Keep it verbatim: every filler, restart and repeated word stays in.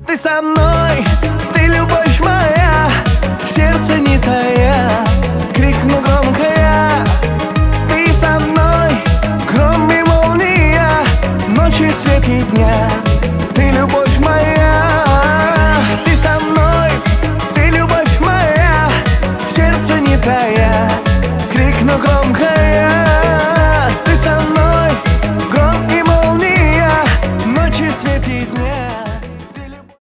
Ты со мной, ты любовь моя, сердце не тая.